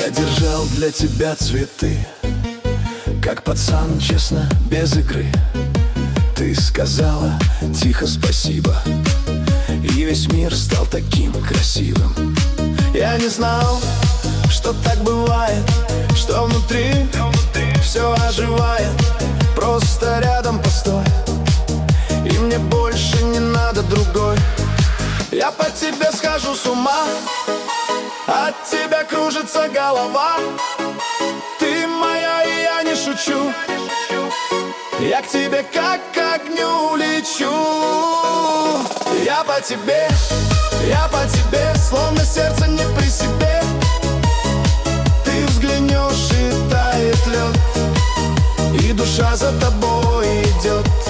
Я держал для тебя цветы, как пацан, честно, без игры. Ты сказала тихо спасибо, и весь мир стал таким красивым. Я не знал, что так бывает, что внутри все оживает. Просто рядом постой, и мне больше не надо другой. Я по тебе схожу с ума, от тебя кружится голова. Ты моя, и я не шучу. Я к тебе как к огню лечу. Я по тебе, словно сердце не при себе. Ты взглянешь, и тает лед, и душа за тобой идет.